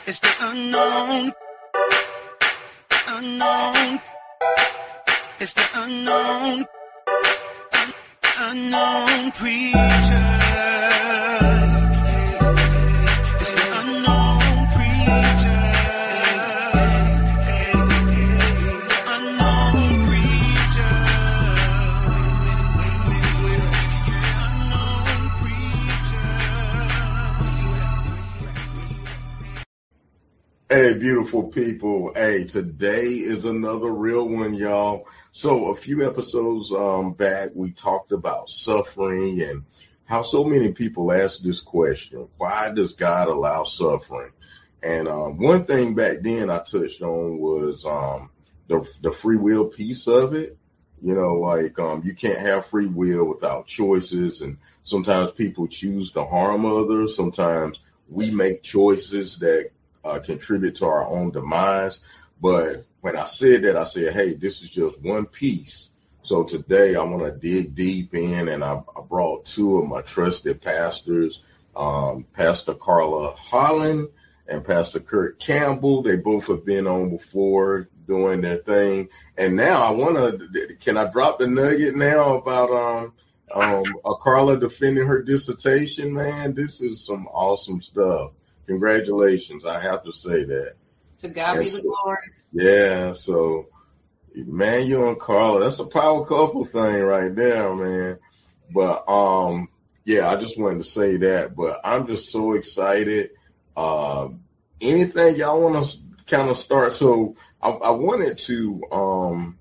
It's the unknown. Unknown. It's the unknown. Unknown preacher. It's the unknown preacher. Unknown preacher. Unknown preacher. Hey, beautiful people. Hey, today is another real one, y'all. So a few episodes back, we talked about suffering and how so many people ask this question: why does God allow suffering? And one thing back then I touched on was the free will piece of it. You know, like you can't have free will without choices. And sometimes people choose to harm others. Sometimes we make choices that contribute to our own demise. But when I said that, I said, hey, this is just one piece. So today I want to dig deep in, and I brought two of my trusted pastors, Pastor Carla Holland and Pastor Kurt Campbell. They both have been on before doing their thing. And now I want to, can I drop the nugget now about Carla defending her dissertation, man? This is some awesome stuff. Congratulations. I have to say that. To God be the glory. Yeah, so Emmanuel and Carla, that's a power couple thing right there, man. But yeah, I just wanted to say that. But I'm just so excited. Anything y'all want to kind of start? So I wanted to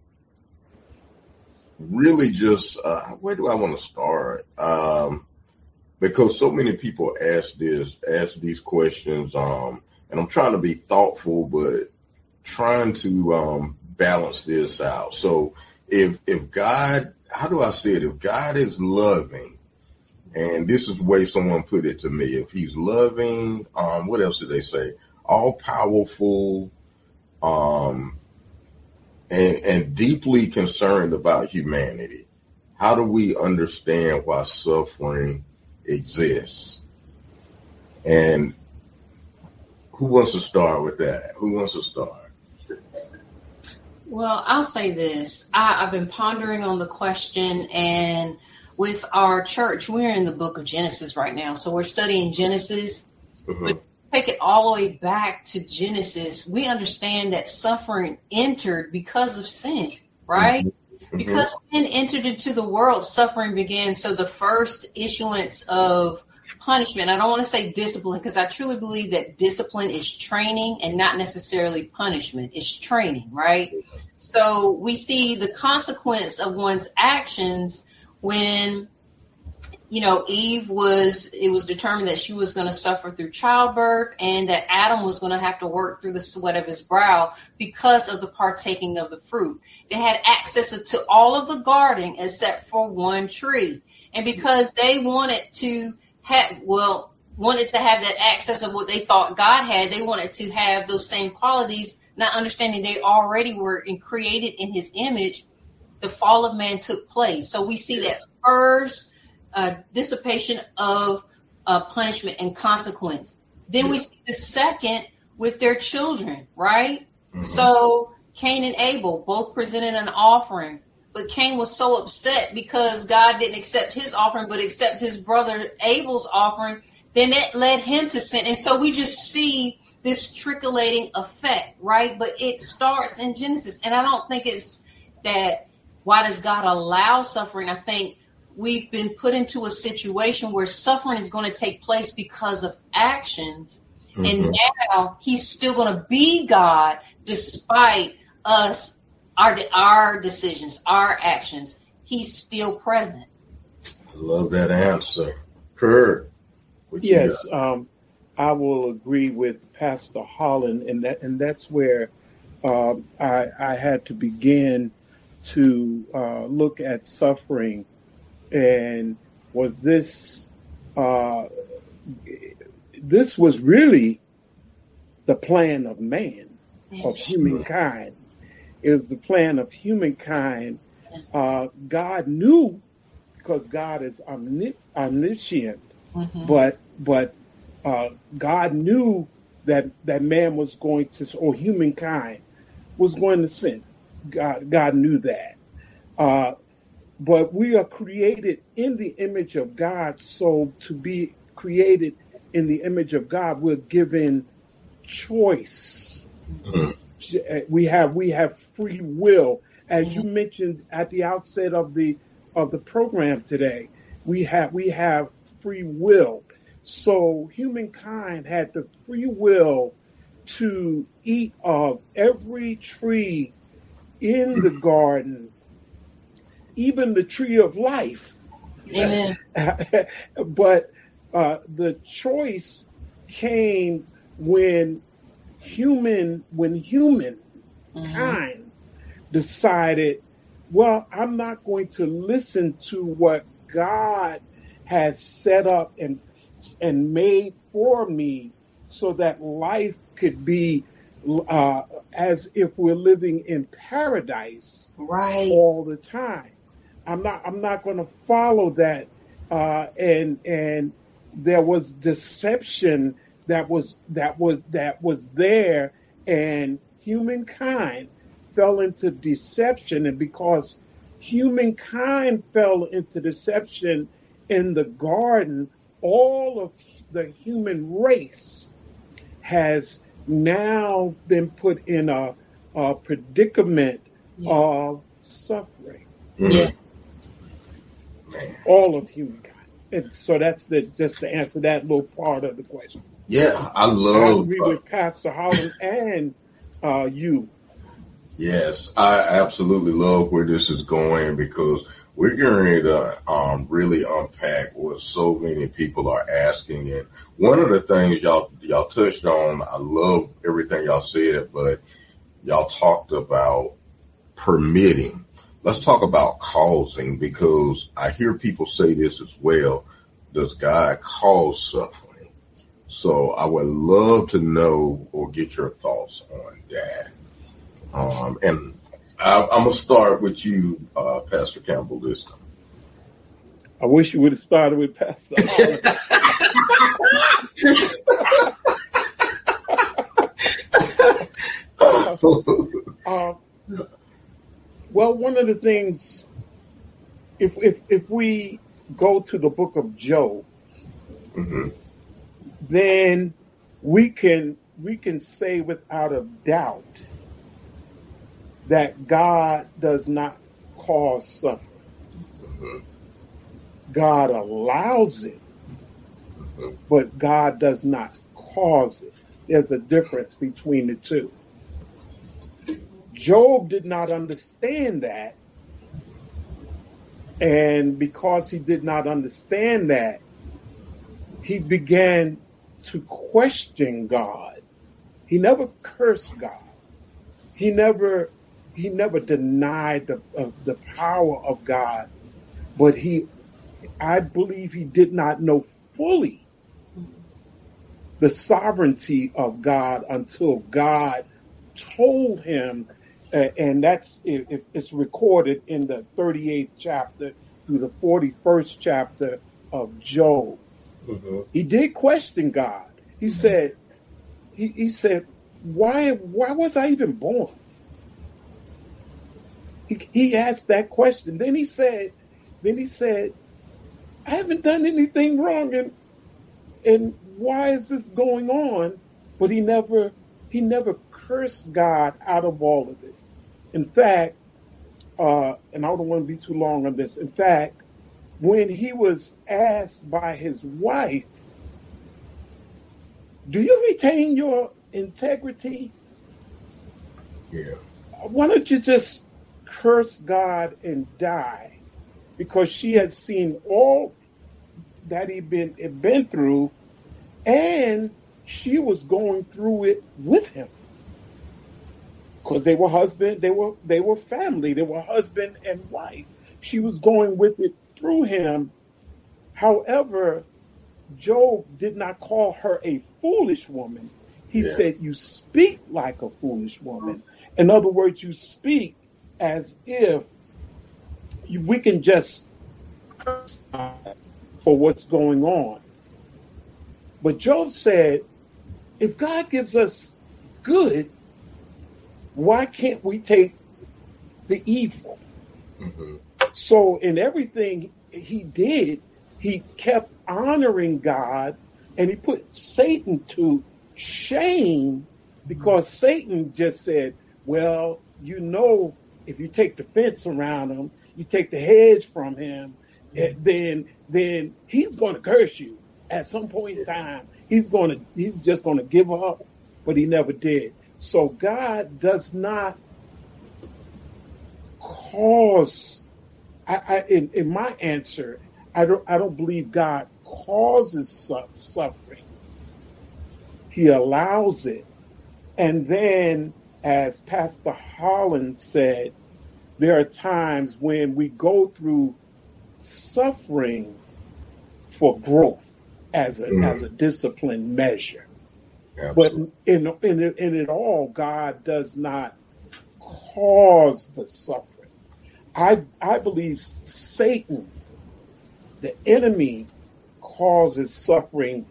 really just where do I want to start? Because so many people ask these questions, and I'm trying to be thoughtful, but trying to balance this out. So if God, how do I say it? If God is loving, and this is the way someone put it to me, if he's loving, what else did they say? All powerful, and deeply concerned about humanity, how do we understand why suffering exists? And who wants to start with that? Who wants to start? Well, I'll say this. I've been pondering on the question, and with our church, we're in the book of Genesis right now. So we're studying Genesis. Mm-hmm. But take it all the way back to Genesis. We understand that suffering entered because of sin, right? Mm-hmm. Because sin entered into the world, suffering began. So the first issuance of punishment, I don't want to say discipline, because I truly believe that discipline is training and not necessarily punishment. It's training, right? So we see the consequence of one's actions when, it was determined that she was going to suffer through childbirth, and that Adam was going to have to work through the sweat of his brow because of the partaking of the fruit. They had access to all of the garden except for one tree. And because they wanted to have that access of what they thought God had, they wanted to have those same qualities, not understanding they already were created in his image. The fall of man took place. So we see that first dissipation of punishment and consequence. Then we see the second with their children, right? Mm-hmm. So Cain and Abel both presented an offering, but Cain was so upset because God didn't accept his offering, but accept his brother Abel's offering. Then that led him to sin. And so we just see this trickling effect, right? But it starts in Genesis. And I don't think it's that, why does God allow suffering? I think we've been put into a situation where suffering is going to take place because of actions. Mm-hmm. And now he's still going to be God despite us, our decisions, our actions. He's still present. I love that answer. Kurt, yes, I will agree with Pastor Holland, and that's where I had to begin to look at suffering. And was this was really the plan of man, of humankind. It was the plan of humankind. God knew, because God is omniscient, mm-hmm. but God knew that man was going to, or humankind was going to sin. God knew that. But we are created in the image of God. So to be created in the image of God, we're given choice. We have free will, as you mentioned at the outset of the program today. We have free will. So humankind had the free will to eat of every tree in the garden, even the tree of life. Amen. But the choice came when humankind decided, well, I'm not going to listen to what God has set up and made for me, so that life could be as if we're living in paradise all the time. I'm not going to follow that. And there was deception that was there, and humankind fell into deception. And because humankind fell into deception in the garden, all of the human race has now been put in a predicament of suffering. Yes. All of humankind. And so that's just to answer that little part of the question. Yeah, I I agree with Pastor Holland and you. Yes, I absolutely love where this is going, because we're getting ready to really unpack what so many people are asking. And one of the things y'all touched on, I love everything y'all said, but y'all talked about permitting. Let's talk about causing, because I hear people say this as well. Does God cause suffering? So I would love to know or get your thoughts on that. And I'm going to start with you, Pastor Campbell, this time. I wish you would have started with Pastor Holland. Well, one of the things, if we go to the book of Job, then we can say without a doubt that God does not cause suffering. God allows it, but God does not cause it. There's a difference between the two. Job did not understand that, and because he did not understand that, he began to question God. He never cursed God. He never denied the power of God, but I believe he did not know fully the sovereignty of God until God told him, and it's recorded in the 38th chapter through the 41st chapter of Job. He did question God. He said, why was I even born? He asked that question. Then he said, I haven't done anything wrong, and why is this going on? But he never cursed God out of all of it. In fact, and I don't want to be too long on this. In fact, when he was asked by his wife, do you retain your integrity? Yeah. Why don't you just curse God and die? Because she had seen all that he'd been through, and she was going through it with him. Because they were family, they were husband and wife. She was going with it through him. However, Job did not call her a foolish woman. He said, you speak like a foolish woman. In other words, you speak as if we can just for what's going on. But Job said, if God gives us good, why can't we take the evil? Mm-hmm. So in everything he did, he kept honoring God, and he put Satan to shame, because Satan just said, well, if you take the fence around him, you take the hedge from him, then he's going to curse you at some point in time. He's just going to give up, but he never did. So God does not cause. In my answer, I don't believe God causes suffering. He allows it, and then, as Pastor Holland said, there are times when we go through suffering for growth as a discipline measure. Absolutely. But in it all, God does not cause the suffering. I believe Satan, the enemy, causes suffering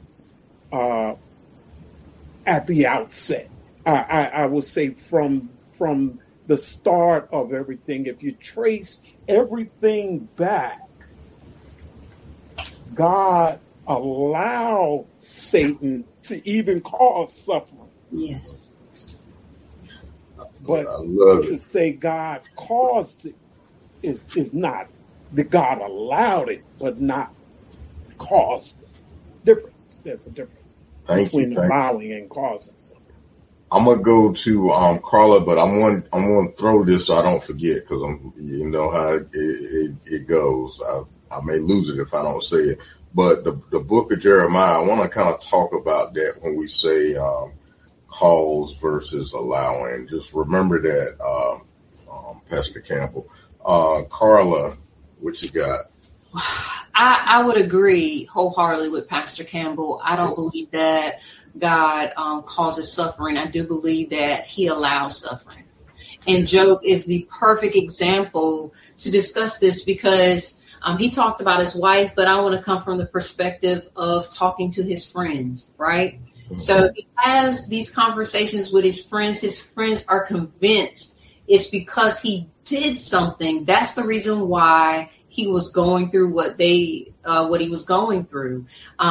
at the outset. I will say from the start of everything. If you trace everything back, God allowed Satan to even cause suffering. Yes. But I love to it. say God caused it is not that God allowed it, but not caused it. Difference. There's a difference between allowing and causing something. I'm gonna go to Carla, but I'm gonna throw this so I don't forget, because you know how it goes. I may lose it if I don't say it. But the book of Jeremiah, I want to kind of talk about that when we say cause versus allowing. Just remember that, Pastor Campbell. Carla, what you got? I would agree wholeheartedly with Pastor Campbell. I don't believe that God causes suffering. I do believe that he allows suffering. And Job is the perfect example to discuss this, because he talked about his wife, but I want to come from the perspective of talking to his friends, right? Mm-hmm. So he has these conversations with his friends. His friends are convinced it's because he did something. That's the reason why he was going through what he was going through,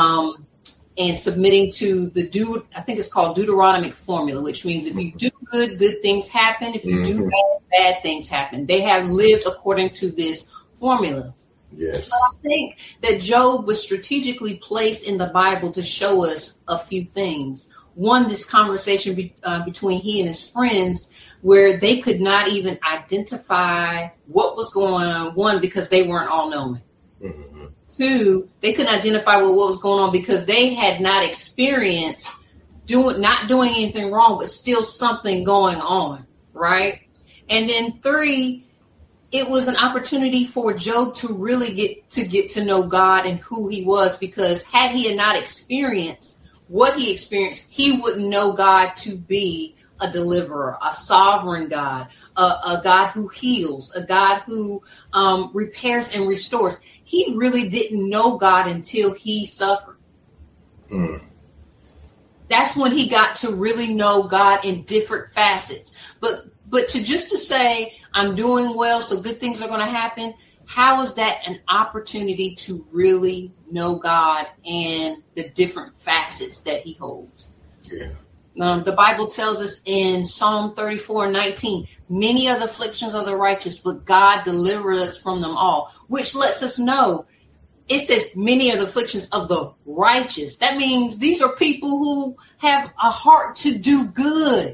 and submitting to I think it's called Deuteronomic formula, which means if you do good things happen. If you do bad things happen. They have lived according to this formula. Yes. But I think that Job was strategically placed in the Bible to show us a few things. One, this conversation between he and his friends, where they could not even identify what was going on. One, because they weren't all knowing. Mm-hmm. Two, they couldn't identify what was going on because they had not experienced not doing anything wrong, but still something going on, right? And then three, it was an opportunity for Job to really get to know God and who he was, because had he not experienced what he experienced, he wouldn't know God to be a deliverer, a sovereign God, a God who heals, a God who repairs and restores. He really didn't know God until he suffered. Mm. That's when he got to really know God in different facets. But to say, I'm doing well, so good things are going to happen, how is that an opportunity to really know God and the different facets that he holds? Yeah. The Bible tells us in Psalm 34:19, many are the afflictions of the righteous, but God delivered us from them all, which lets us know it says many are the afflictions of the righteous. That means these are people who have a heart to do good.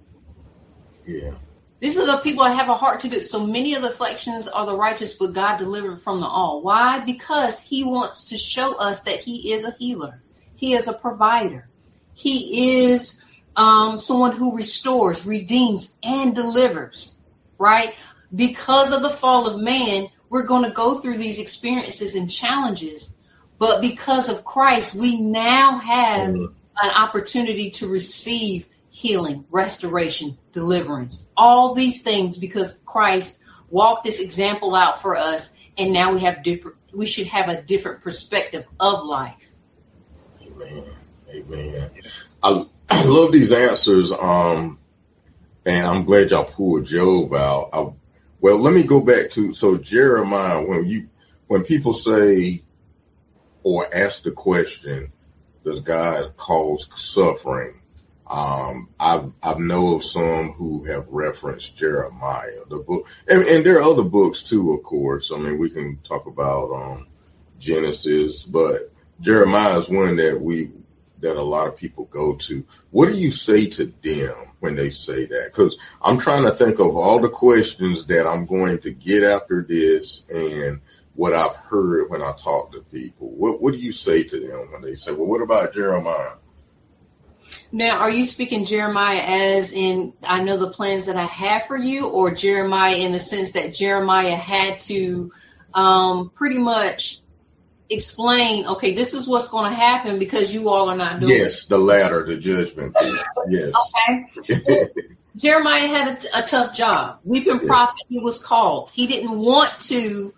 Yeah. These are the people that have a heart to do. So many of the afflictions are the righteous, but God delivered from them all. Why? Because he wants to show us that he is a healer. He is a provider. He is someone who restores, redeems, and delivers, right? Because of the fall of man, we're going to go through these experiences and challenges. But because of Christ, we now have an opportunity to receive healing, restoration, deliverance, all these things, because Christ walked this example out for us. And now we should have a different perspective of life. Amen. Amen. I love these answers. And I'm glad y'all pulled Job out. Well, let me go back to, so Jeremiah, when people say or ask the question, does God cause suffering? I know of some who have referenced Jeremiah, the book, and there are other books too, of course. I mean, we can talk about Genesis, but Jeremiah is one that a lot of people go to. What do you say to them when they say that? Because I'm trying to think of all the questions that I'm going to get after this and what I've heard when I talk to people. What do you say to them when they say, well, what about Jeremiah? Now, are you speaking Jeremiah as in, I know the plans that I have for you, or Jeremiah in the sense that Jeremiah had to pretty much explain, okay, this is what's going to happen because you all are not doing it? Yes, the latter, the judgment. Yes. Okay. Jeremiah had a tough job. Weeping prophet, he was called. He didn't want to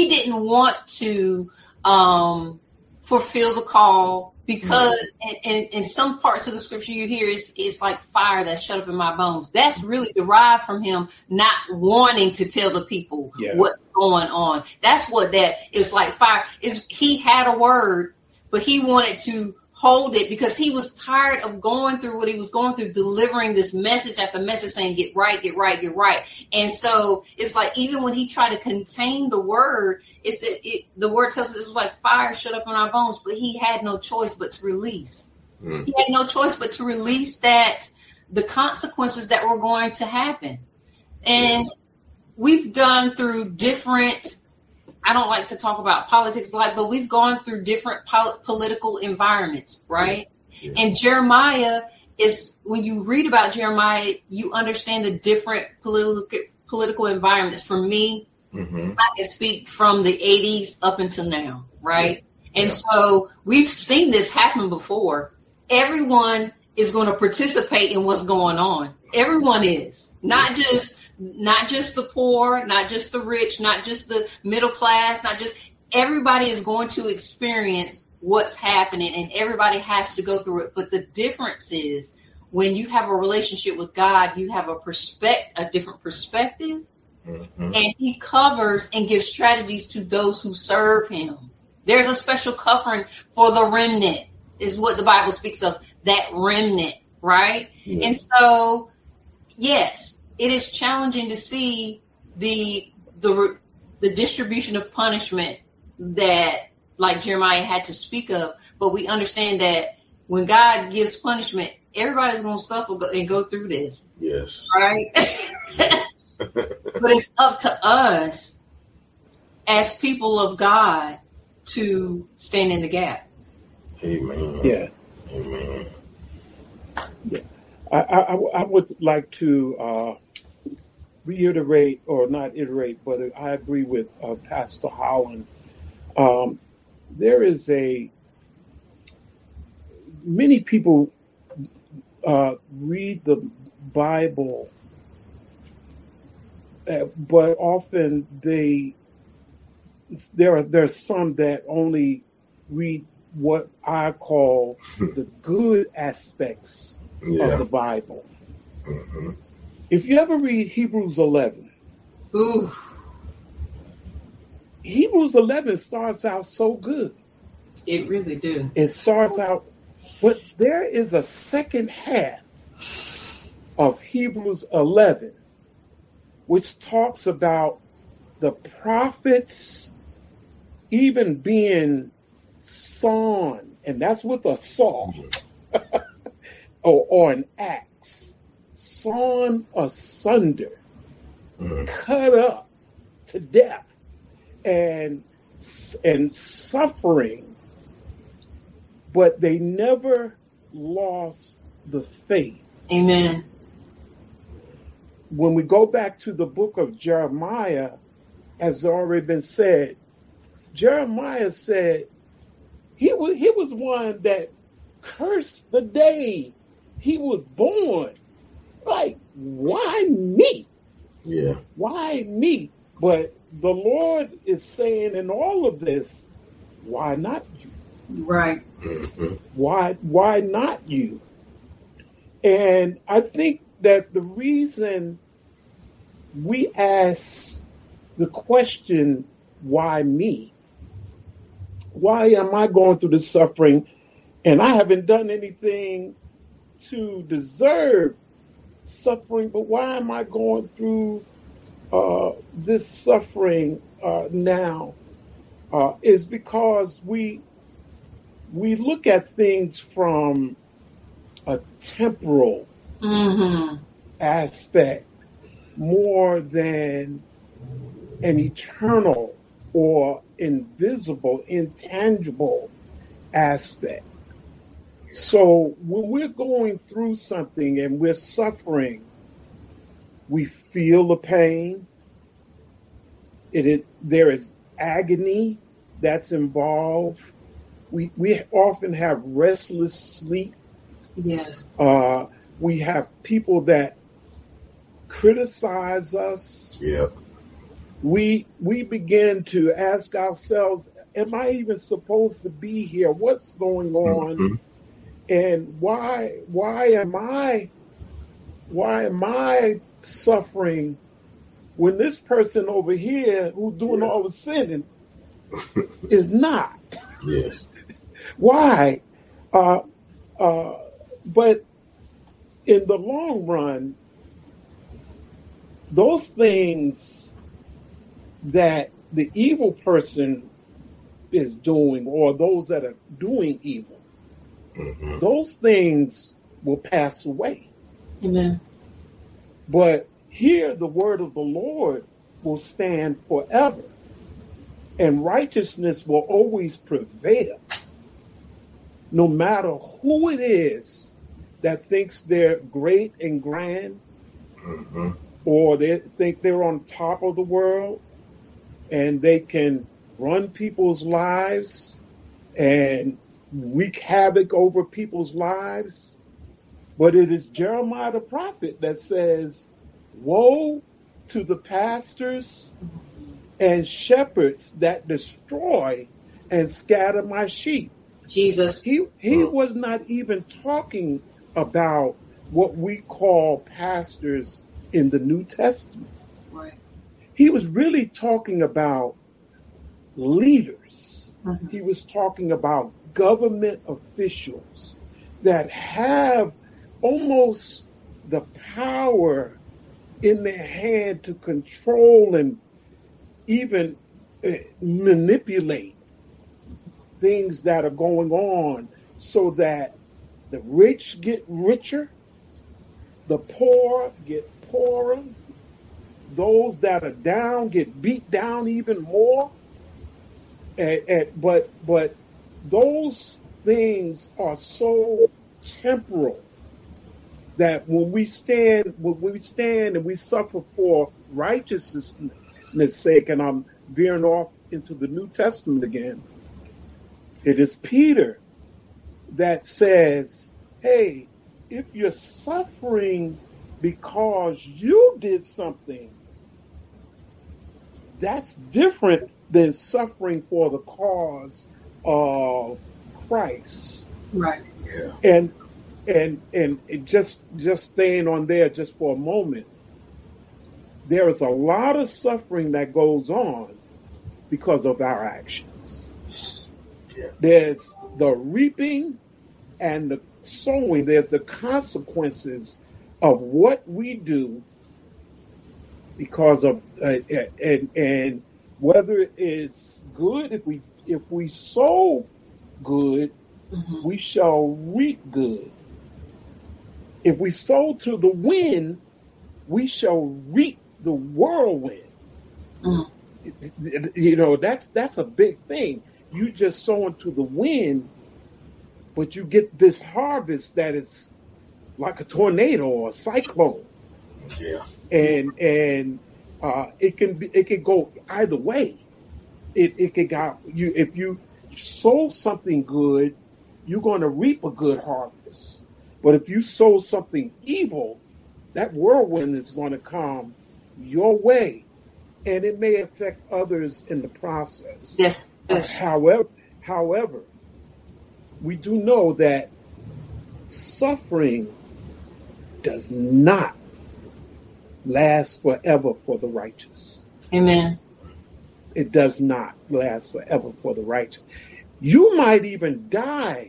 fulfill the call because in some parts of the scripture you hear it's like fire that's shut up in my bones. That's really derived from him not wanting to tell the people what's going on. That's what that is, like fire. He had a word, but he wanted to hold it because he was tired of going through what he was going through, delivering this message after message saying, get right, get right, get right. And so it's like, even when he tried to contain the word, the word tells us it was like fire shut up in our bones, but he had no choice but to release. He had no choice but to release the consequences that were going to happen. And we've gone through different, I don't like to talk about politics but we've gone through different political environments, right? Yeah. And Jeremiah is, when you read about Jeremiah, you understand the different political environments. For me, I can speak from the 80s up until now, right? Yeah. And so we've seen this happen before. Everyone is going to participate in what's going on. Everyone is, not just the poor, not just the rich, not just the middle class, everybody is going to experience what's happening and everybody has to go through it. But the difference is when you have a relationship with God, you have a different perspective, and he covers and gives strategies to those who serve him. There's a special covering for the remnant, is what the Bible speaks of, that remnant, right? Yeah. And so, yes, it is challenging to see the distribution of punishment that, like Jeremiah had to speak of, but we understand that when God gives punishment, everybody's going to suffer and go through this. Yes. Right? But it's up to us as people of God to stand in the gap. Amen. Yeah. Amen. Yeah. I would like to reiterate, or not iterate, but I agree with Pastor Holland. There is many people read the Bible, but often there's some that only read what I call the good aspects of the Bible. If you ever read Hebrews 11, Hebrews 11 starts out so good. It really do. It starts out, but there is a second half of Hebrews 11, which talks about the prophets even being sawn, and that's with a saw or an axe, sawn asunder, cut up to death, and suffering, but they never lost the faith. Amen. When we go back to the book of Jeremiah, as already been said, Jeremiah said he was one that cursed the day he was born. Like, why me? Yeah. Why me? But the Lord is saying in all of this, why not you? Right. Why not you? And I think that the reason we ask the question, why me? Why am I going through this suffering? And I haven't done anything to deserve suffering, but why am I going through this suffering now? Is because we look at things from a temporal aspect more than an eternal or invisible, intangible aspect. So when we're going through something and we're suffering, we feel the pain. There is agony that's involved. We often have restless sleep. Yes. We have people that criticize us. Yeah. We begin to ask ourselves, am I even supposed to be here? What's going on? Mm-hmm. And why am I suffering when this person over here who's doing all the sinning is not? Yes. Why? But in the long run, those things that the evil person is doing, or those that are doing evil, those things will pass away. Amen. But here the word of the Lord will stand forever, and righteousness will always prevail, no matter who it is that thinks they're great and grand, or they think they're on top of the world, and they can run people's lives and wreak havoc over people's lives. But it is Jeremiah the prophet that says, woe to the pastors and shepherds that destroy and scatter my sheep. Jesus. He was not even talking about what we call pastors in the New Testament. Right. He was really talking about leaders. He was talking about government officials that have almost the power in their hand to control and even manipulate things that are going on so that the rich get richer, the poor get poorer, those that are down get beat down even more. But those things are so temporal that when we stand and we suffer for righteousness' sake, and I'm veering off into the New Testament again, it is Peter that says, hey, if you're suffering because you did something, that's different than suffering for the cause of Christ. Right. Yeah. And just staying on there just for a moment, there is a lot of suffering that goes on because of our actions. Yeah. There's the reaping and the sowing. There's the consequences of what we do because of and whether it's good, if we sow good, we shall reap good. If we sow to the wind, we shall reap the whirlwind. You know, that's a big thing. You just sow into the wind, but you get this harvest that is like a tornado or a cyclone. Yeah. And it can go either way. It can go, if you sow something good, you're going to reap a good harvest. But if you sow something evil, that whirlwind is going to come your way, and it may affect others in the process. Yes. However, we do know that suffering does not last forever for the righteous. Amen. It does not last forever for the righteous. You might even die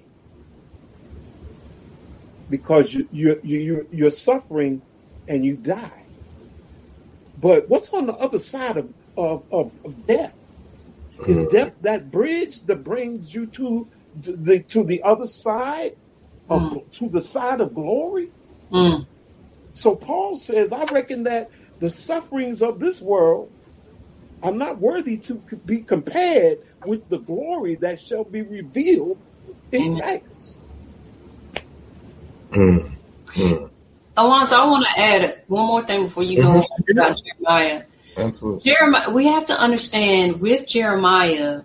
because you're suffering and you die. But what's on the other side of death? Is death that bridge that brings you to the other side, to the side of glory? So Paul says, I reckon that the sufferings of this world are not worthy to be compared with the glory that shall be revealed in Christ. Alonzo, I want to add one more thing before you go on about Jeremiah. Absolutely. Jeremiah, we have to understand with Jeremiah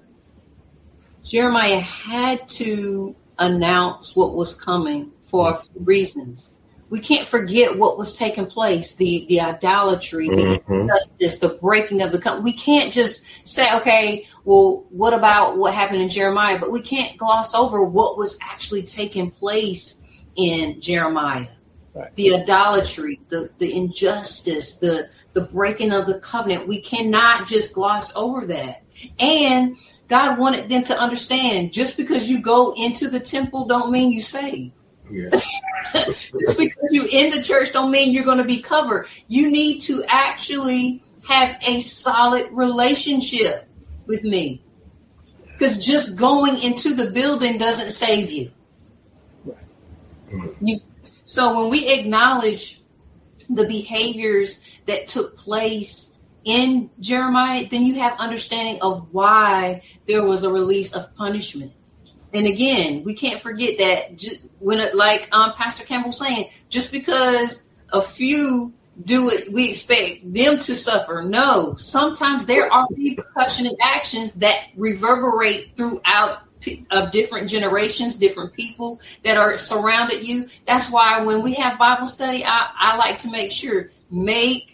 had to announce what was coming for a few reasons. We can't forget what was taking place, the idolatry, the injustice, the breaking of the covenant. We can't just say, okay, well, what about what happened in Jeremiah? But we can't gloss over what was actually taking place in Jeremiah. Right. The idolatry, the injustice, the breaking of the covenant. We cannot just gloss over that. And God wanted them to understand, just because you go into the temple don't mean you saved. Yeah. Just because you're in the church don't mean you're going to be covered. You need to actually have a solid relationship with me. Because just going into the building doesn't save you. Right. So when we acknowledge the behaviors that took place in Jeremiah, then you have understanding of why there was a release of punishment. And again, we can't forget that when Pastor Campbell saying, just because a few do it, we expect them to suffer. No, sometimes there are repercussion and actions that reverberate throughout of different generations, different people that are surrounded you. That's why when we have Bible study, I like to make sure, make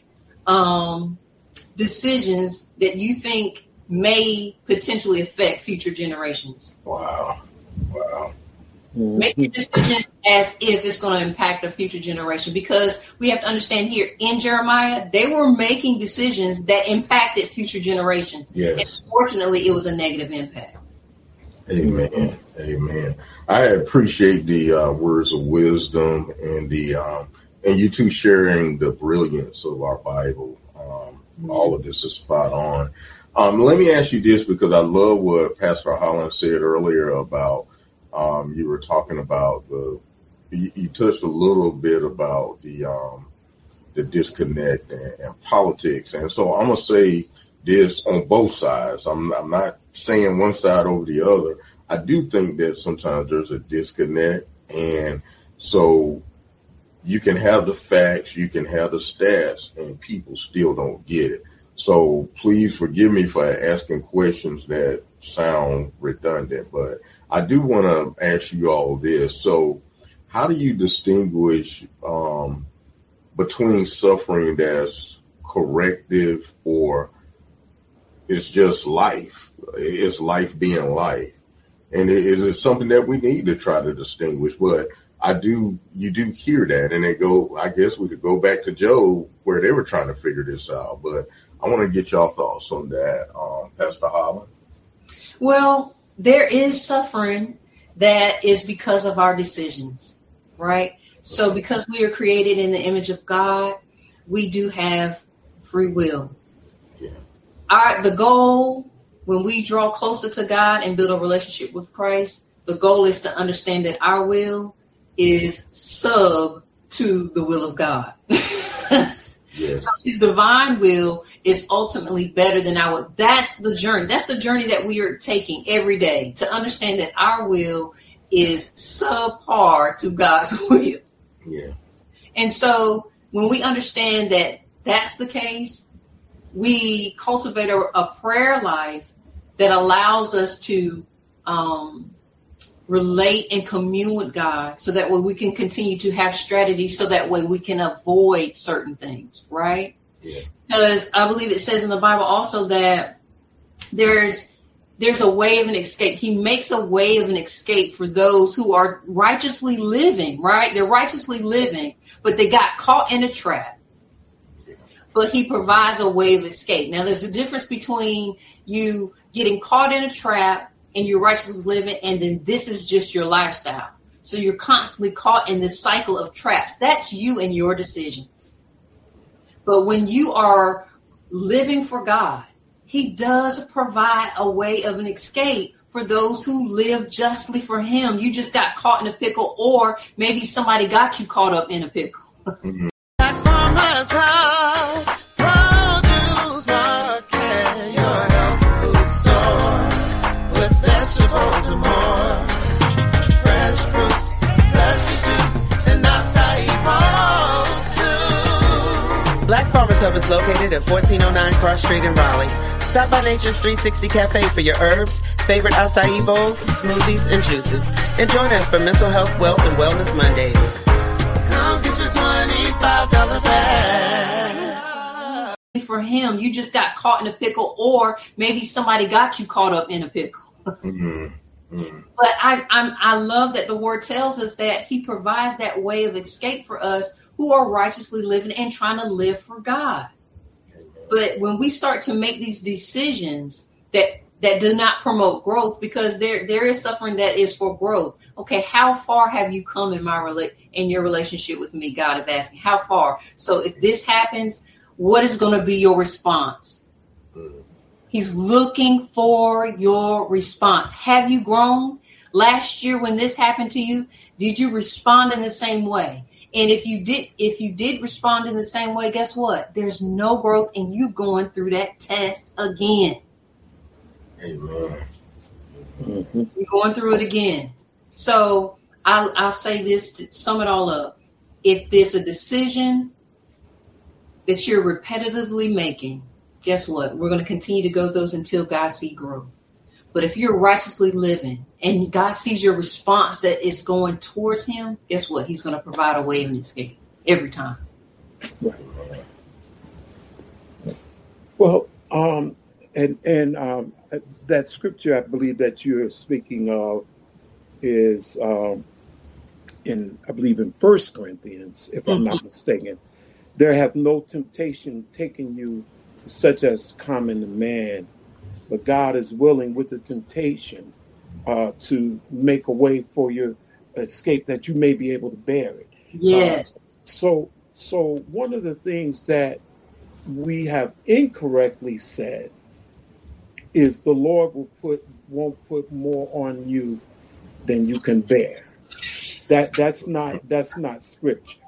decisions that you think may potentially affect future generations. Wow. Make your decisions as if it's going to impact a future generation, because we have to understand here in Jeremiah, they were making decisions that impacted future generations. Yes. And fortunately, it was a negative impact. Amen. I appreciate the words of wisdom and and you two sharing the brilliance of our Bible. All of this is spot on. Let me ask you this, because I love what Pastor Holland said earlier about you were talking about you touched a little bit about the disconnect and politics. And so I'm going to say this on both sides. I'm not saying one side over the other. I do think that sometimes there's a disconnect. And so you can have the facts, you can have the stats, and people still don't get it. So please forgive me for asking questions that sound redundant, but I do want to ask you all this. So how do you distinguish between suffering that's corrective or it's just life? It's life being life. And is it something that we need to try to distinguish? But you do hear that. And I guess we could go back to Job where they were trying to figure this out. But I want to get y'all thoughts on that. Pastor Holland? Well, there is suffering that is because of our decisions, right? So because we are created in the image of God, we do have free will. Yeah. The goal, when we draw closer to God and build a relationship with Christ, the goal is to understand that our will is sub to the will of God. Yes. So his divine will is ultimately better than our. That's the journey. That's the journey that we are taking every day, to understand that our will is subpar to God's will. Yeah. And so when we understand that that's the case, we cultivate a prayer life that allows us to relate and commune with God, so that way we can continue to have strategy, so that way we can avoid certain things, right? Yeah. Because I believe it says in the Bible also that there's a way of an escape. He makes a way of an escape for those who are righteously living, right? They're righteously living, but they got caught in a trap. But he provides a way of escape. Now, there's a difference between you getting caught in a trap and you're righteously living, and then this is just your lifestyle. So you're constantly caught in this cycle of traps. That's you and your decisions. But when you are living for God, he does provide a way of an escape for those who live justly for him. You just got caught in a pickle, or maybe somebody got you caught up in a pickle. Black Farmers House, produce market, your health food store with vegetables and more. Fresh fruits, slushy juice, and acai bowls too. Black Farmers Hub is located at 1409 Cross Street in Raleigh. Stop by Nature's 360 Cafe for your herbs, favorite acai bowls, smoothies, and juices. And join us for Mental Health, Wealth, and Wellness Mondays. Come get your $25 bag. For him, you just got caught in a pickle, or maybe somebody got you caught up in a pickle. Mm-hmm. Mm-hmm. But I love that the word tells us that he provides that way of escape for us who are righteously living and trying to live for God. But when we start to make these decisions that do not promote growth, because there is suffering that is for growth. Okay, how far have you come in your relationship with me? God is asking, how far? So if this happens, what is going to be your response? He's looking for your response. Have you grown? Last year when this happened to you, did you respond in the same way? And if you did respond in the same way, guess what? There's no growth in you going through that test again. Amen. Mm-hmm. You're going through it again. So I'll say this to sum it all up. If there's a decision that you're repetitively making, guess what? We're going to continue to go those until God sees growth. But if you're righteously living and God sees your response that is going towards him, guess what? He's going to provide a way of escape every time. Right. Well, that scripture I believe that you're speaking of is in 1 Corinthians, if I'm not mistaken. There have no temptation taken you such as common to man, but God is willing with the temptation to make a way for your escape that you may be able to bear it. Yes. So one of the things that we have incorrectly said is the Lord won't put more on you than you can bear. That's not scripture.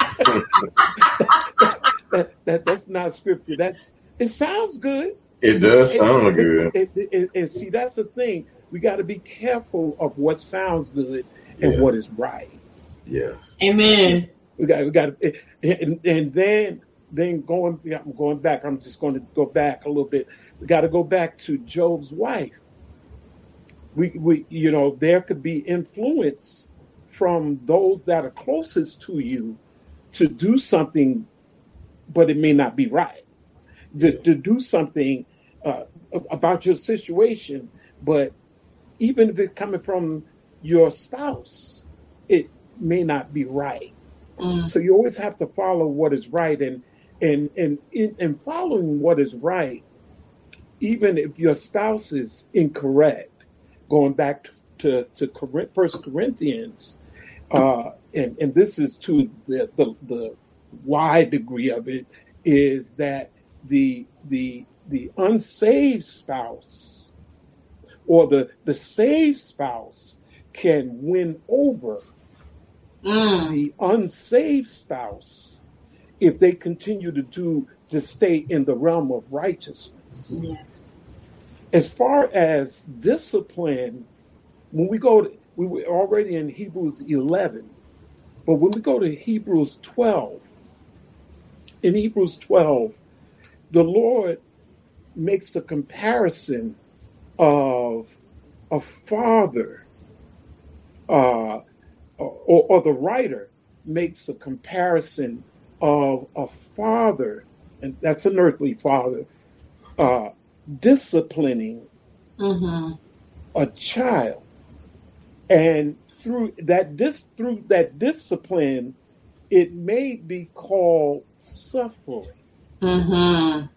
That's not scripture. It sounds good. It does sound good. And see, that's the thing. We got to be careful of what sounds good and what is right. Yes. Amen. We got and then going back. I'm just going to go back a little bit. We got to go back to Job's wife. We there could be influence from those that are closest to you to do something, but it may not be right. To do something about your situation, but even if it's coming from your spouse, it may not be right. So you always have to follow what is right, and in following what is right, even if your spouse is incorrect, going back to 1 Corinthians, and this is to the wide degree of it, is that the unsaved spouse or the saved spouse can win over the unsaved spouse if they continue to stay in the realm of righteousness. Yes. As far as discipline, when we were already in Hebrews 11, but when we go to Hebrews 12, in Hebrews 12, the Lord makes a comparison of a father, or the writer makes a comparison of a father, and that's an earthly father, disciplining a child, and through that discipline, it may be called suffering. Mm-hmm.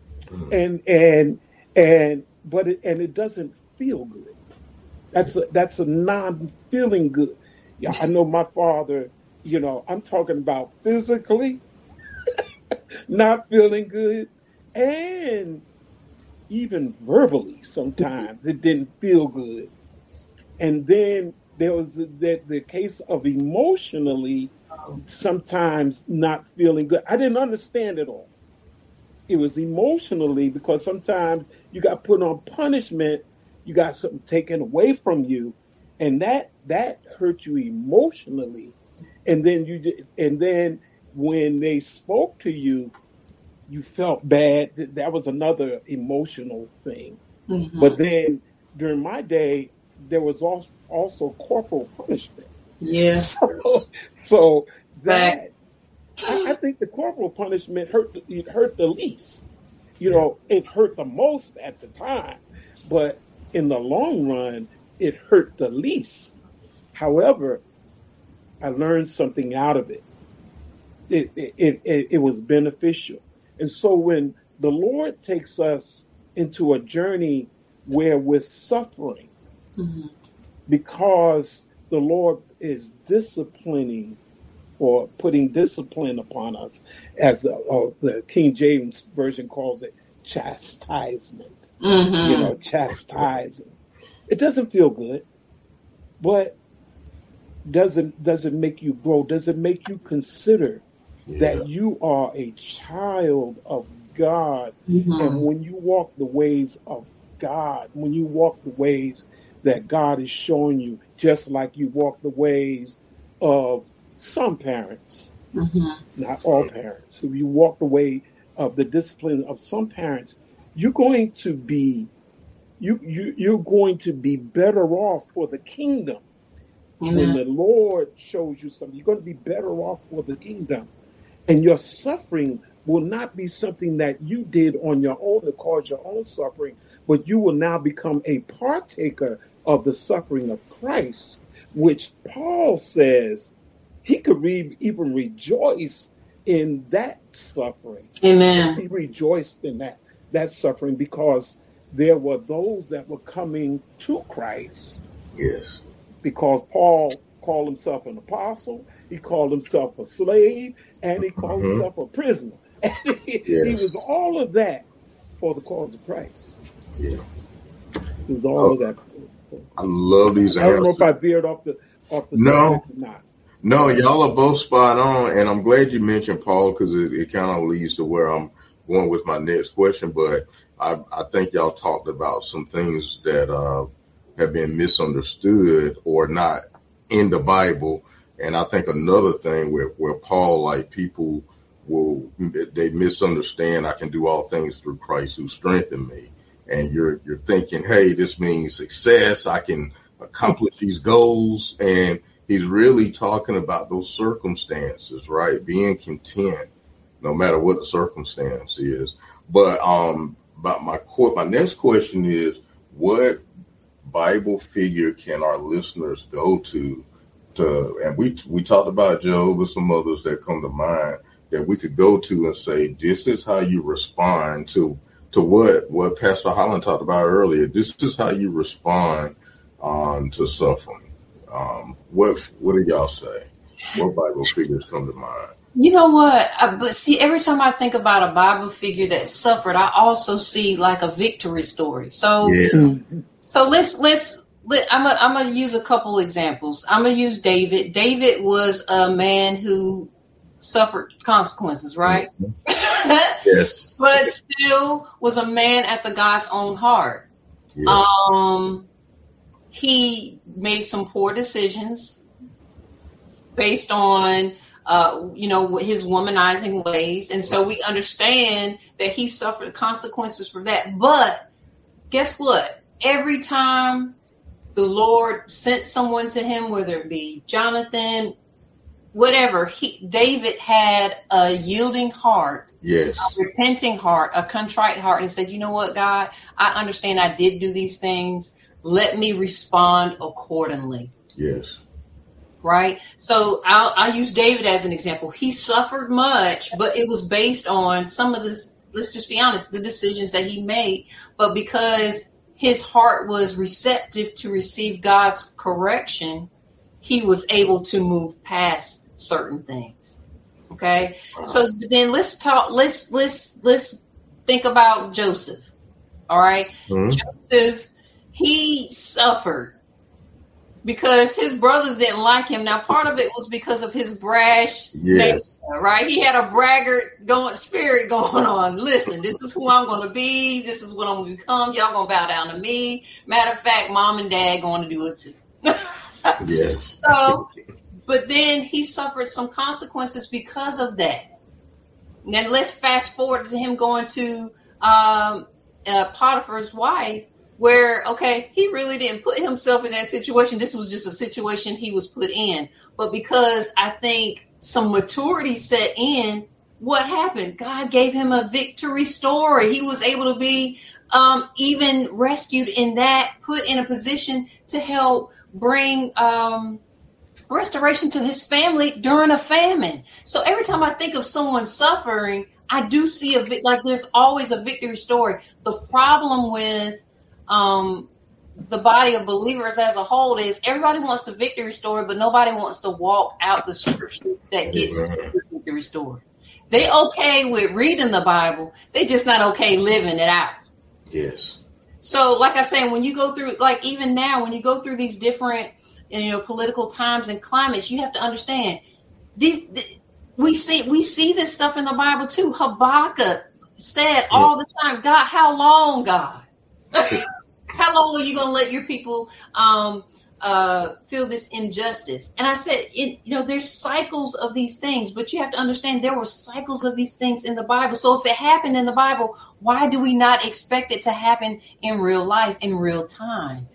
But it doesn't feel good. That's a non-feeling good. Yeah, I know my father, I'm talking about physically not feeling good, and even verbally sometimes it didn't feel good. And then there was the case of emotionally sometimes not feeling good. I didn't understand it all. It was emotionally, because sometimes you got put on punishment, you got something taken away from you, and that hurt you emotionally. And then when they spoke to you, you felt bad. That was another emotional thing. Mm-hmm. But then during my day, there was also corporal punishment. Yeah. So that I think the corporal punishment hurt the least. It hurt the most at the time, but in the long run, it hurt the least. However, I learned something out of it. It was beneficial. And so when the Lord takes us into a journey where we're suffering, mm-hmm. because the Lord is disciplining or putting discipline upon us, as the King James Version calls it, chastisement. Mm-hmm. Chastising. It doesn't feel good, but does it make you grow? Does it make you consider that you are a child of God? Mm-hmm. And when you walk the ways of God, when you walk the ways that God is showing you, just like you walk the ways of some parents, mm-hmm. not all parents. So you walk the way of the discipline of some parents, you're going to be better off for the kingdom. Amen. When the Lord shows you something, you're going to be better off for the kingdom. And your suffering will not be something that you did on your own to cause your own suffering, but you will now become a partaker of the suffering of Christ, which Paul says he could even rejoice in that suffering. Amen. He rejoiced in that suffering because there were those that were coming to Christ. Yes. Because Paul called himself an apostle, he called himself a slave, and he called mm-hmm. himself a prisoner. And he was all of that for the cause of Christ. Yeah. He was all of that. I love these answers. I don't know if I veered off the no. subject or not. No, y'all are both spot on, and I'm glad you mentioned Paul because it kind of leads to where I'm going with my next question. But I think y'all talked about some things that have been misunderstood or not in the Bible, and I think another thing where Paul, like people they misunderstand. I can do all things through Christ who strengthened me, and you're thinking, hey, this means success. I can accomplish these goals, and he's really talking about those circumstances, right? Being content, no matter what the circumstance is. But my next question is, what Bible figure can our listeners go to? And we talked about Job and some others that come to mind that we could go to and say, this is how you respond to what Pastor Holland talked about earlier. This is how you respond to suffering. What do y'all say? What Bible figures come to mind? You know what? But see, every time I think about a Bible figure that suffered, I also see like a victory story. So, so I'm gonna use a couple examples. I'm gonna use David. David was a man who suffered consequences, right? Yes. But still was a man after God's own heart. Yes. He made some poor decisions based on, his womanizing ways. And so we understand that he suffered consequences for that. But guess what? Every time the Lord sent someone to him, whether it be Jonathan, whatever, David had a yielding heart, yes, a repenting heart, a contrite heart, and said, you know what, God, I understand I did do these things. Let me respond accordingly. Yes. right? So I'll use David as an example. He suffered much, but it was based on some of this, let's just be honest, the decisions that he made. But because his heart was receptive to receive God's correction, he was able to move past certain things. Okay. So then let's think about Joseph. All right. Joseph, he suffered because his brothers didn't like him. Now, part of it was because of his brash nature, right? He had a braggart spirit going on. Listen, this is who I'm going to be. This is what I'm going to become. Y'all going to bow down to me. Matter of fact, mom and dad going to do it too. Yes. So, but then he suffered some consequences because of that. Now let's fast forward to him going to Potiphar's wife, where, okay, he really didn't put himself in that situation. This was just a situation he was put in. But because I think some maturity set in, what happened? God gave him a victory story. He was able to be even rescued in that, put in a position to help bring restoration to his family during a famine. So every time I think of someone suffering, I do see like there's always a victory story. The problem with the body of believers as a whole is everybody wants the victory story, but nobody wants to walk out the scripture that gets to the victory story. They okay with reading the Bible. They just not okay living it out. Yes. So like I said, when you go through, like even now, when you go through these different, political times and climates, you have to understand we see this stuff in the Bible too. Habakkuk said all the time, God, how long, God? How long are you going to let your people feel this injustice? And I said, there's cycles of these things, but you have to understand there were cycles of these things in the Bible. So if it happened in the Bible, why do we not expect it to happen in real life, in real time?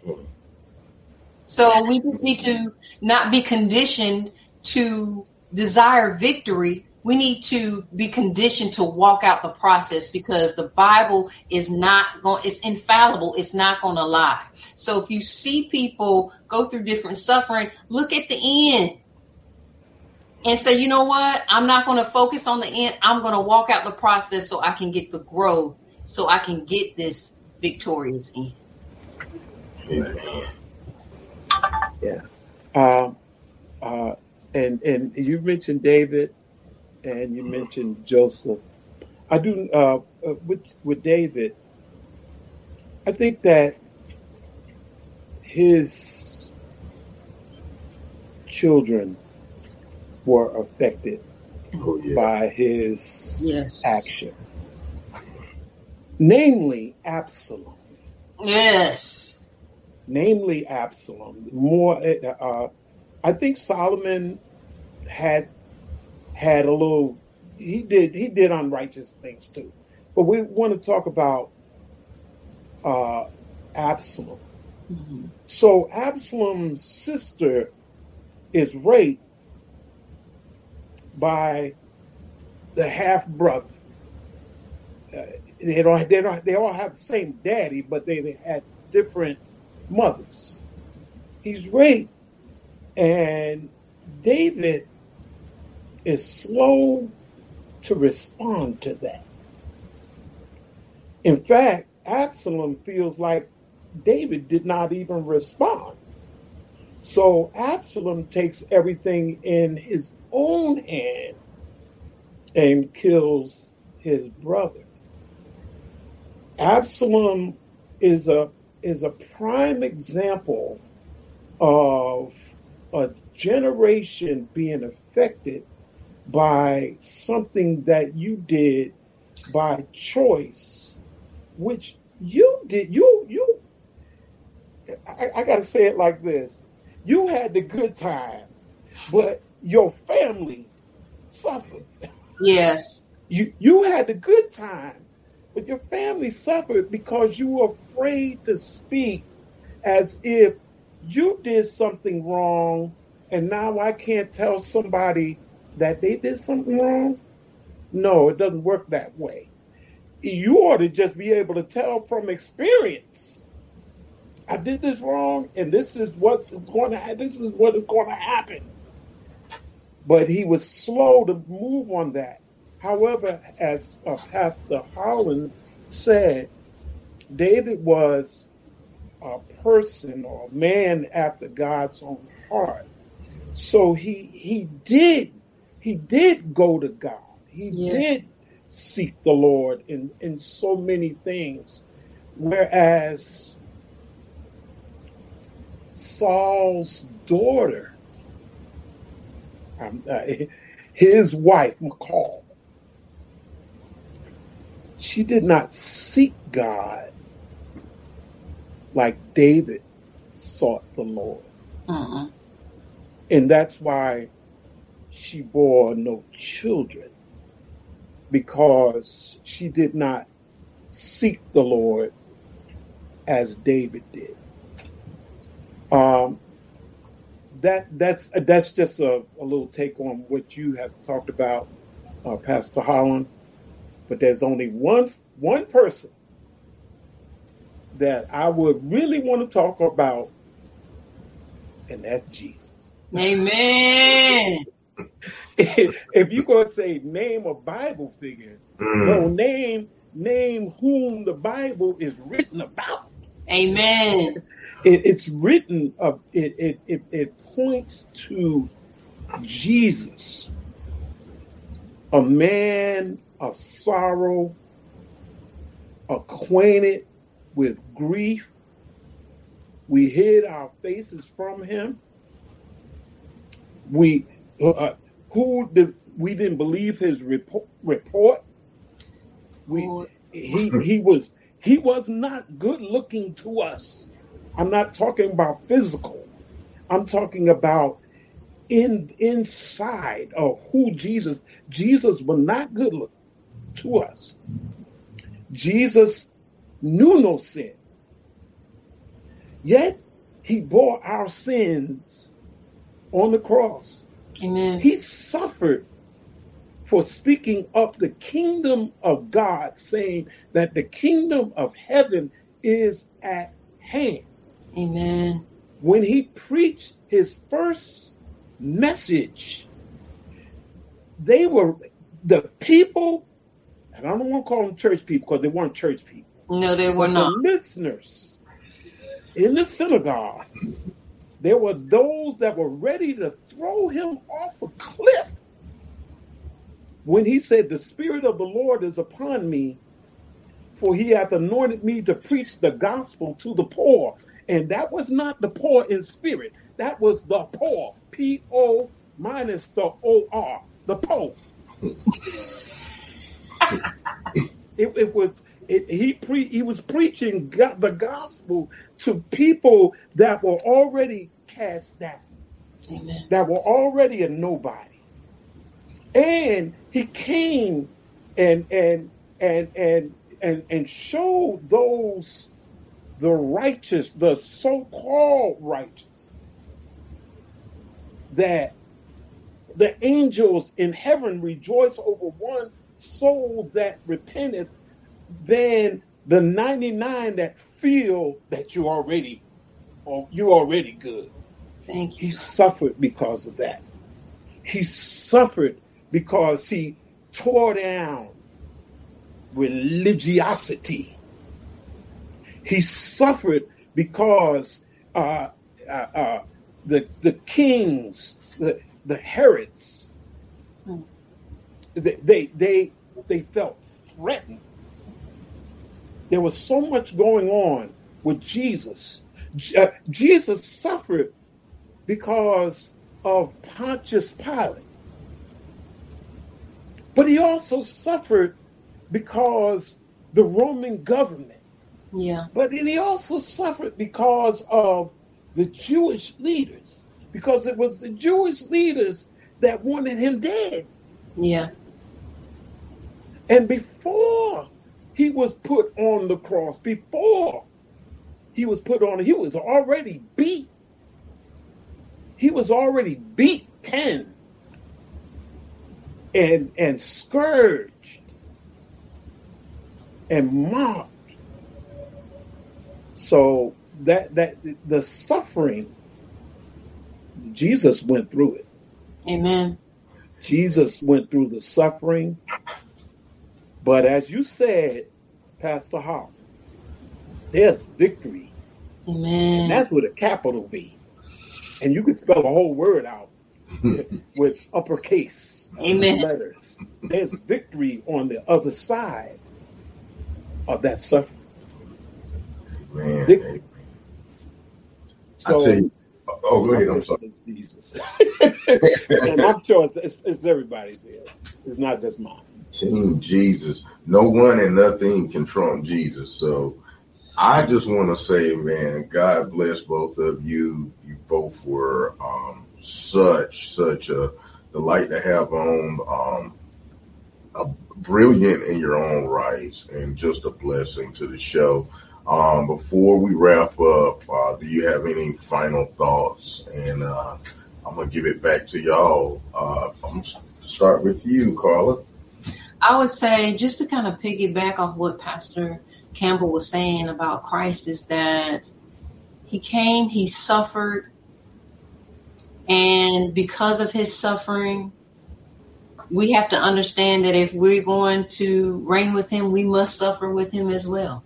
So we just need to not be conditioned to desire victory. We need to be conditioned to walk out the process, because the Bible is it's infallible. It's not going to lie. So if you see people go through different suffering, look at the end and say, you know what? I'm not going to focus on the end. I'm going to walk out the process so I can get the growth, so I can get this victorious end. Amen. Yeah. And you mentioned David and you mentioned Joseph. I do, with David, I think that his children were affected by his action. Namely, Absalom. Yes. Namely, Absalom. I think Solomon had a little. He did unrighteous things too, but we want to talk about Absalom. Mm-hmm. So Absalom's sister is raped by the half brother. They all have the same daddy, but they had different mothers. He's raped, and David is slow to respond to that. In fact, Absalom feels like David did not even respond. So Absalom takes everything in his own hand and kills his brother. Absalom is a prime example of a generation being affected by something that you did by choice, which you did. I got to say it like this. You had the good time, but your family suffered. Yes. You had the good time, but your family suffered because you were afraid to speak as if you did something wrong, and now I can't tell somebody that they did something wrong. No, it doesn't work that way. You ought to just be able to tell from experience. I did this wrong, and this is what's going to happen. but he was slow to move on that. However, as Pastor Holland said, David was a person or a man after God's own heart. So he did go to God. He did seek the Lord in so many things. Whereas Saul's daughter, his wife, Michal, she did not seek God like David sought the Lord. Uh-uh. And that's why she bore no children, because she did not seek the Lord as David did. That's just a little take on what you have talked about, Pastor Holland. But there's only one person that I would really want to talk about, and that's Jesus. Amen. If you're going to say name a Bible figure, no, name whom the Bible is written about. Amen. It's written of it points to Jesus, a man of sorrow, acquainted with grief. We hid our faces from him. We didn't believe his report. He was not good looking to us. I'm not talking about physical. I'm talking about inside of who Jesus was not good looking to us. Jesus knew no sin. Yet he bore our sins on the cross. Amen. He suffered for speaking up the kingdom of God, saying that the kingdom of heaven is at hand. Amen. When he preached his first message, they were the people, and I don't want to call them church people because they weren't church people. No, they were not. The listeners in the synagogue, there were those that were ready to throw him off a cliff when he said, "The Spirit of the Lord is upon me, for he hath anointed me to preach the gospel to the poor." And that was not the poor in spirit. That was the poor, P-O minus the O-R, the poor. He was preaching the gospel to people that were already cast down. Amen. That were already a nobody. And he came and showed those, the righteous, the so-called righteous, that the angels in heaven rejoice over one soul that repenteth than the 99 that feel that you're already good. Thank you. He suffered because of that. He suffered because he tore down religiosity. He suffered because the kings, the Herods, they felt threatened. There was so much going on with Jesus. Jesus suffered because of Pontius Pilate. But he also suffered because the Roman government. Yeah. But he also suffered because of the Jewish leaders. Because it was the Jewish leaders that wanted him dead. Yeah. And before he was put on the cross, he was already beat. He was already beaten and scourged and mocked. So that the suffering, Jesus went through it. Amen. Jesus went through the suffering. But as you said, Pastor Hawk, there's victory. Amen. And that's with a capital V. And you can spell the whole word out with uppercase letters. There's victory on the other side of that suffering. Man, Victory. So, I tell you, go ahead. I'm sorry. It's Jesus. And I'm sure it's everybody's here. It's not just mine. Team Jesus. No one and nothing can trump Jesus. So I just want to say, man, God bless both of you. You both were such a delight to have on. A brilliant in your own rights and just a blessing to the show. Before we wrap up, do you have any final thoughts? And I'm going to give it back to y'all. I'm going to start with you, Carla. I would say, just to kind of piggyback off what Pastor Campbell was saying about Christ, is that he came, he suffered, and because of his suffering, we have to understand that if we're going to reign with him, we must suffer with him as well.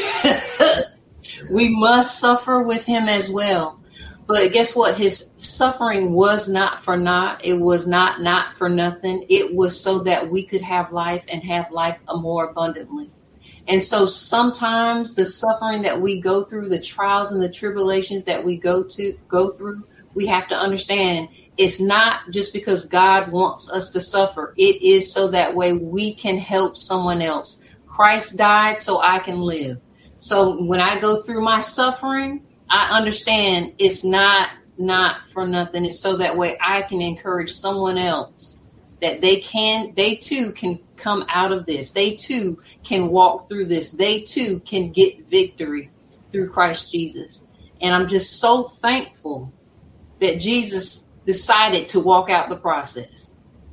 We must suffer with him as well. But guess what? His suffering was not for naught. It was not for nothing. It was so that we could have life and have life more abundantly. And so sometimes the suffering that we go through, the trials and the tribulations that we go through, we have to understand it's not just because God wants us to suffer. It is so that way we can help someone else. Christ died so I can live. So when I go through my suffering, I understand it's not for nothing. It's so that way I can encourage someone else that they too can come out of this. They too can walk through this. They too can get victory through Christ Jesus. And I'm just so thankful that Jesus decided to walk out the process.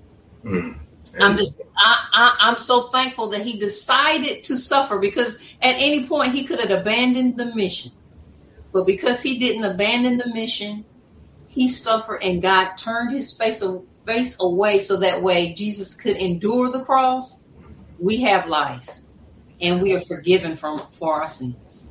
I'm so thankful that he decided to suffer, because at any point he could have abandoned the mission. But because he didn't abandon the mission, he suffered, and God turned his face away so that way Jesus could endure the cross. We have life, and we are forgiven for our sins.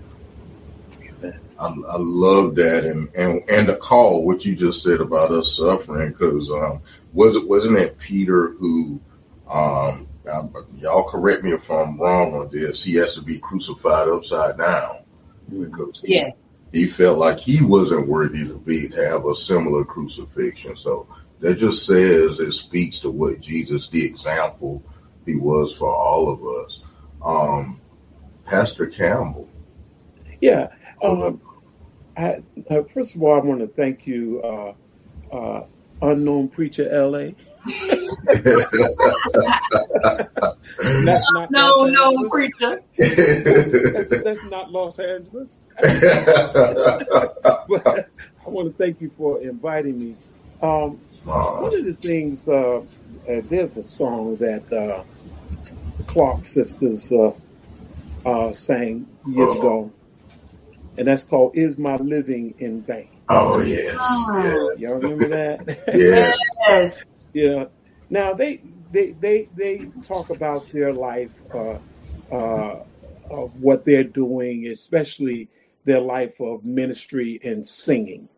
I love that, and the call what you just said about us suffering, because wasn't that Peter who y'all correct me if I'm wrong on this, he has to be crucified upside down because he felt like he wasn't worthy to have a similar crucifixion. So that just says, it speaks to what Jesus, the example he was for all of us. Pastor Campbell. Yeah. First of all, I want to thank you, Unknown Preacher LA. No, preacher. That's not Los Angeles. But I want to thank you for inviting me. One of the things, there's a song that the Clark sisters sang years ago, and that's called "Is My Living in Vain?" Oh yes, y'all remember that? Yes. Yeah. Now they talk about their life, of what they're doing, especially their life of ministry and singing.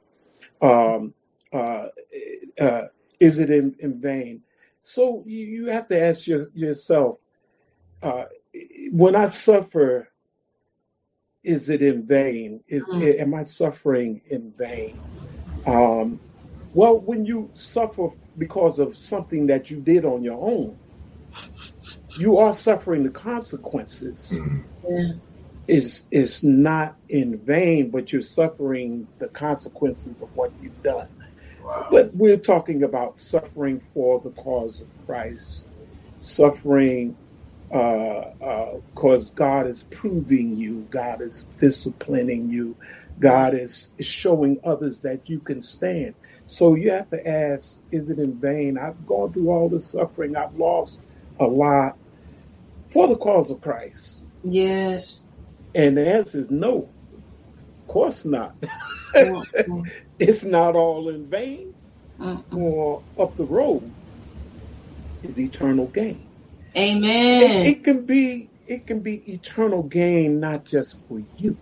Is it in vain? So you have to ask yourself, when I suffer, is it in vain? Am I suffering in vain? Well, when you suffer because of something that you did on your own, you are suffering the consequences. Yeah. It's not in vain, but you're suffering the consequences of what you've done. Wow. But we're talking about suffering for the cause of Christ, suffering because God is proving you, God is disciplining you, God is showing others that you can stand. So you have to ask, is it in vain? I've gone through all this suffering. I've lost a lot for the cause of Christ. Yes. And the answer is no. Of course not. It's not all in vain. Or up the road. is eternal gain. Amen. It can be eternal gain, not just for you,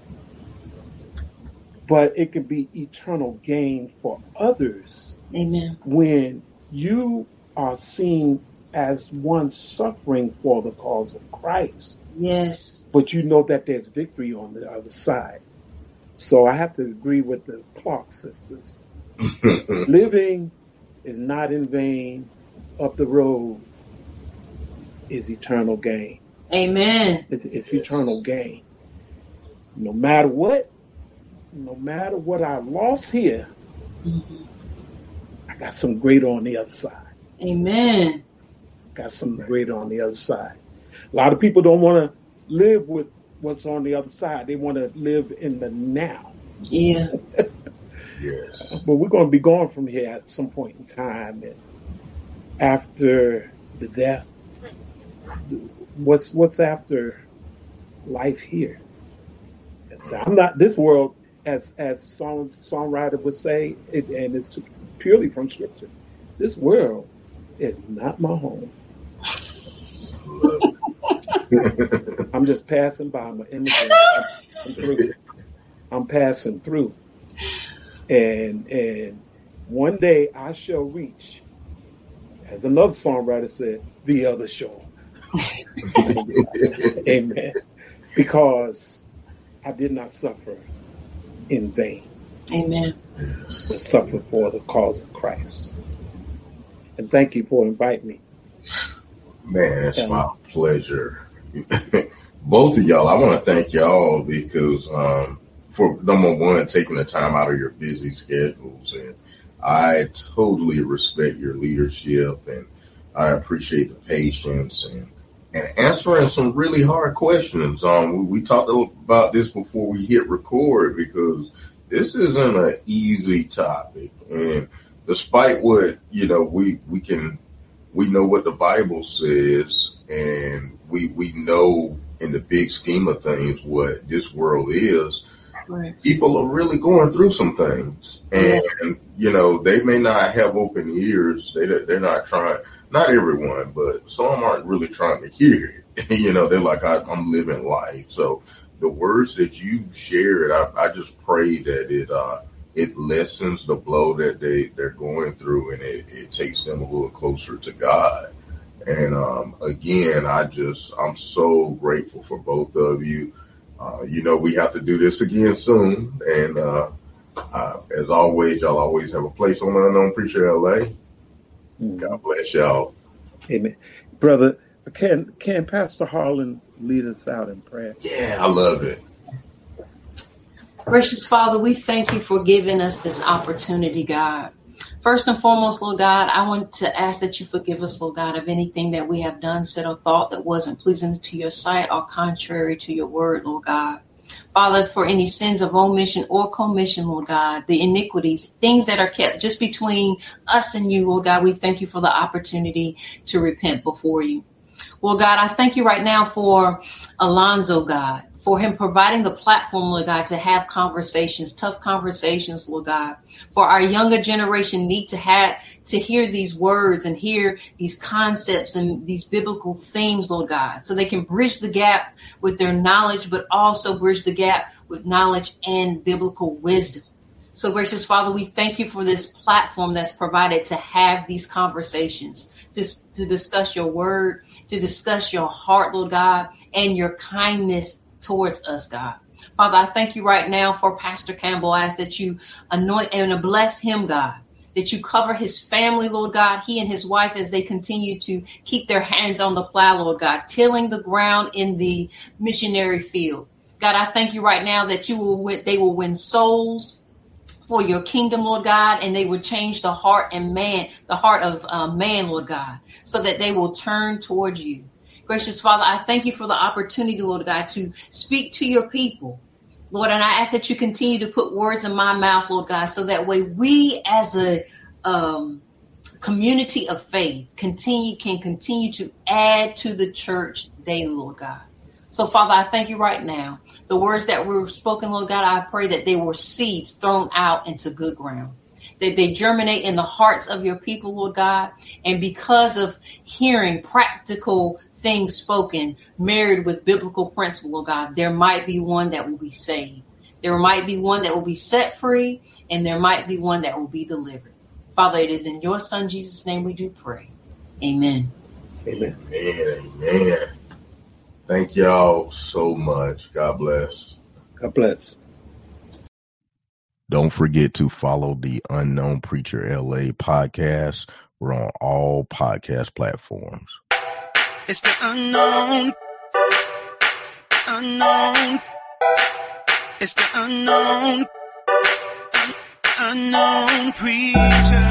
but it can be eternal gain for others. Amen. When you are seen as one suffering for the cause of Christ. Yes. But you know that there's victory on the other side. So I have to agree with the Clark sisters. Living is not in vain. Up the road is eternal gain. Amen. It's eternal gain. No matter what I lost here, I got some greater on the other side. Amen. Got something greater on the other side. A lot of people don't want to live with what's on the other side. They want to live in the now. Yeah. Yes. But we're going to be gone from here at some point in time. And after the death, what's after life here? I'm not this world, as songwriter would say, and it's purely from Scripture. This world is not my home. I'm just passing by. I'm an immigrant. I'm passing through. And one day I shall reach, as another songwriter said, the other shore. Amen. Because I did not suffer in vain. Amen. But suffer for the cause of Christ. And thank you for inviting me. Man, it's my pleasure. Both of y'all, I want to thank y'all because for number one, taking the time out of your busy schedules. And I totally respect your leadership, and I appreciate the patience and answering some really hard questions. We talked about this before we hit record because this isn't an easy topic. And despite what, we know what the Bible says, and we know in the big scheme of things what this world is. Right. People are really going through some things, and they may not have open ears. They're not trying. Not everyone, but some aren't really trying to hear it. They're like, I'm living life. So the words that you shared, I just pray that it lessens the blow that they're going through, and it takes them a little closer to God. And again, I'm so grateful for both of you. We have to do this again soon. And as always, y'all always have a place on the Unknown Preacher LA. God bless y'all. Amen. Brother, can Pastor Harlan lead us out in prayer? Yeah, I love it. Gracious Father, we thank you for giving us this opportunity, God. First and foremost, Lord God, I want to ask that you forgive us, Lord God, of anything that we have done, said, or thought that wasn't pleasing to your sight or contrary to your word, Lord God. Father, for any sins of omission or commission, Lord God, the iniquities, things that are kept just between us and you, Lord God, we thank you for the opportunity to repent before you. Lord God, I thank you right now for Alonzo, God, for him providing the platform, Lord God, to have conversations, tough conversations, Lord God. For our younger generation need to hear these words and hear these concepts and these biblical themes, Lord God, so they can bridge the gap with their knowledge, but also bridge the gap with knowledge and biblical wisdom. So, gracious Father, we thank you for this platform that's provided to have these conversations, to discuss your word, to discuss your heart, Lord God, and your kindness towards us, God. Father, I thank you right now for Pastor Campbell. I ask that you anoint and bless him, God, that you cover his family, Lord God, he and his wife as they continue to keep their hands on the plow, Lord God, tilling the ground in the missionary field. God, I thank you right now that they will win souls for your kingdom, Lord God, and they would change the heart of man, Lord God, so that they will turn towards you. Gracious Father, I thank you for the opportunity, Lord God, to speak to your people, Lord, and I ask that you continue to put words in my mouth, Lord God, so that way we as a community of faith can continue to add to the church daily, Lord God. So, Father, I thank you right now. The words that were spoken, Lord God, I pray that they were seeds thrown out into good ground, that they germinate in the hearts of your people, Lord God. And because of hearing practical things spoken, married with biblical principle, Lord God, there might be one that will be saved. There might be one that will be set free, and there might be one that will be delivered. Father, it is in your Son, Jesus' name we do pray. Amen. Amen. Amen. Thank y'all so much. God bless. God bless. Don't forget to follow the Unknown Preacher LA podcast. We're on all podcast platforms. It's the unknown. Unknown. It's the unknown. Unknown preacher.